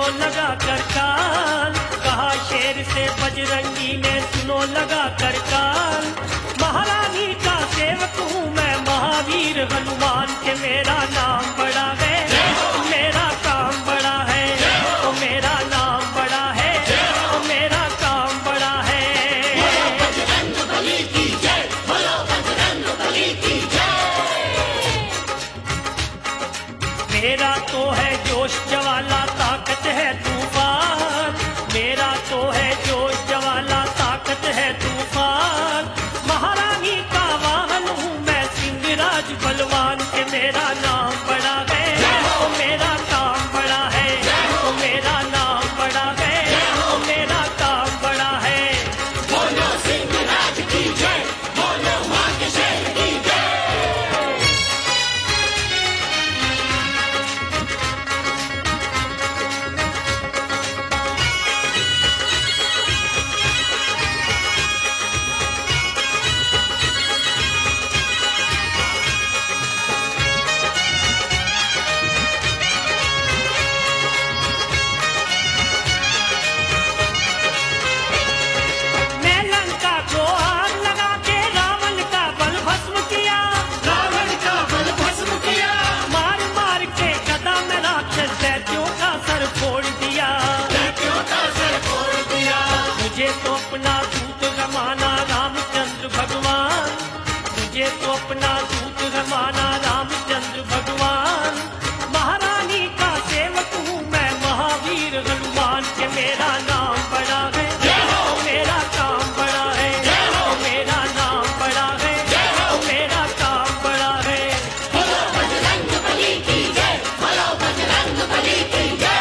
लगा कर काल, कहा शेर से बजरंगी ने सुनो लगा कर काल। महारानी का सेवक हूँ मैं महावीर हनुमान के, मेरा नाम बड़ा है मेरा काम बड़ा है, तो मेरा नाम बड़ा है तो मेरा काम बड़ा है। बजरंगबली की जय, बोलो बजरंगबली की जय। मेरा तो है जोश ज्वाला ताकत है तूफान, मेरा तो है जोश ज्वाला ताकत है तूफान। महारानी का वाहन हूँ मैं सिंहराज बलवान के, मेरा नाम बड़ा है तो मेरा काम बड़ा है, तो मेरा नाम बड़ा है तो मेरा काम बड़ा है। बोलो सिंहराज की जय, बोलो मां के शेर की जय। मैं लंका को आग लगा के रावण का बल भस्म किया, रावण का बल भस्म किया, मार मार के गदा में राक्षस दैत्यों का सर फोड़ दिया। दैत्यों का सर फोड़ दिया। मुझे तो अपना दूत रमाना रामचंद्र भगवान, मुझे तो अपना दूत रमाना रामचंद्र भगवान। महारानी का सेवक हूँ मैं महावीर हनुमान के, मेरा नाम बड़ा है तो मेरा काम बड़ा है, तो मेरा नाम बड़ा है तो मेरा काम बड़ा है। बोलो बजरंगबली की जय, बोलो बजरंगबली की जय।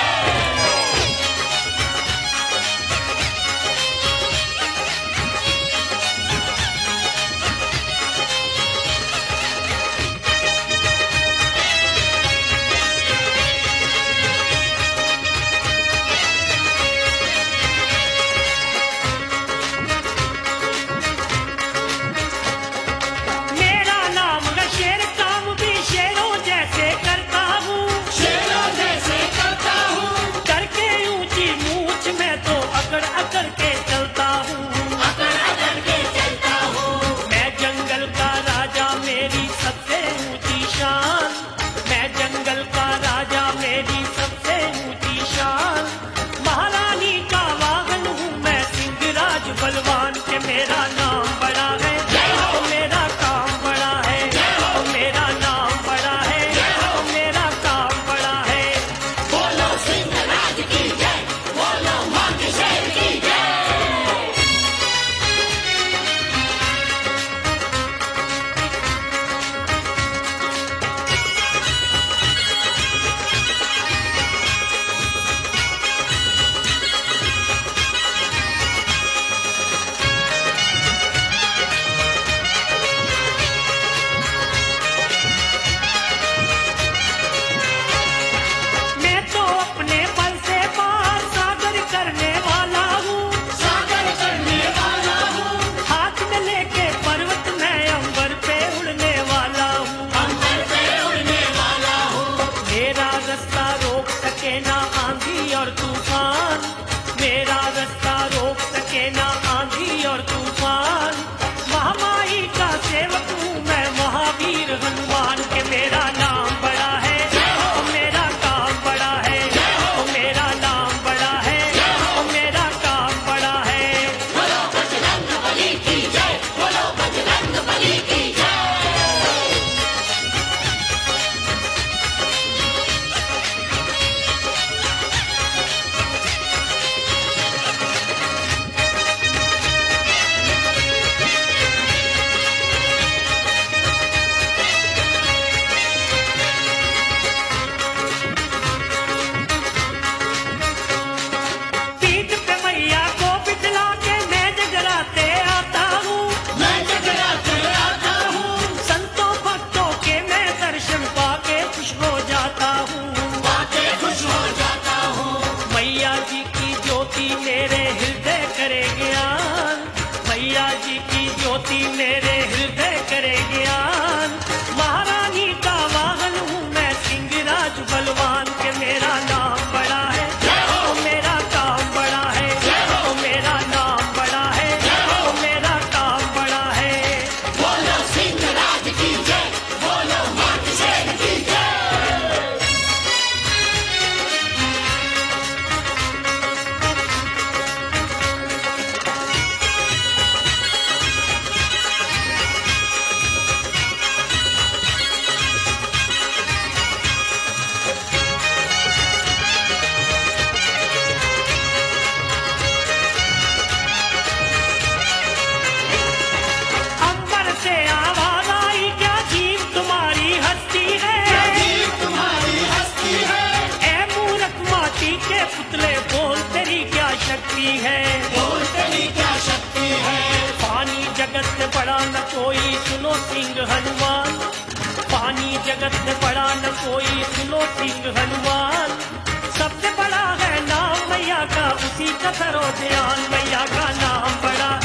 जगत में बड़ा न कोई, सुनो ठीक हनुमान। सबसे बड़ा है नाम मैया का, उसी का करो ध्यान, मैया का नाम बड़ा